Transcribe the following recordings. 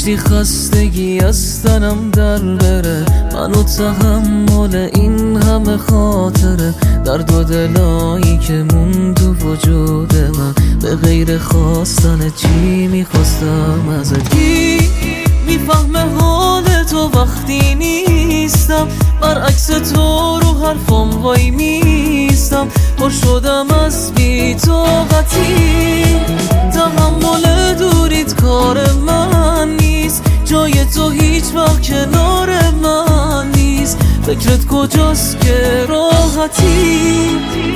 داشتی خستگی از تنم در بره، منو تحمل این همه خاطره، درد و دلایی که مون تو وجود من، به غیر خواستن چی میخواستم ازت. کی میفهمه حال تو وقتی نیستم، برعکس تو رو حرفم وای میستم، پر شدم از بی‌طاقتی، تحمل دوریت کار من نیست، جای تو هیچ وقت کنار من نیست، فکرت کجاست که راحتی.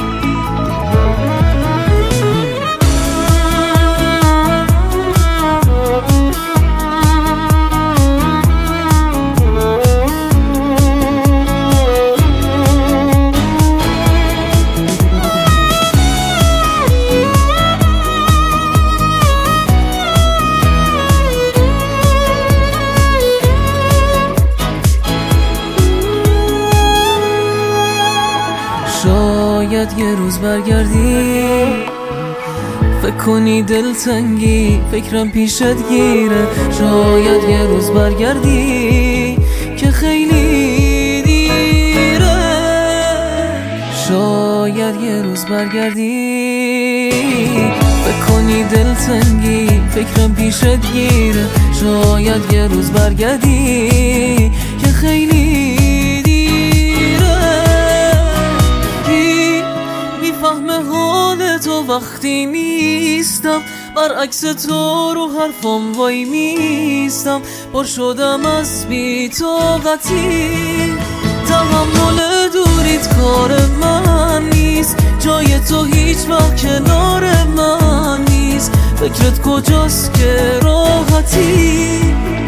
شاید یه روز برگردی، فکر کنی دلتنگی فکرم پیشت گیره، شاید یه روز برگردی که خیلی دیره، شاید یه روز برگردی فکر کنی دلتنگی فکرم پیشت گیره، شاید یه روز برگردی که خیلی فهم حال تو وقتی نیستم، برعکس تو رو حرفم وای میستم، پر شدم از بی‌طاقتی، تحمل دوریت کار من نیست، جای تو هیچ وقت کنار من نیست، فکرت کجاست که راحتی.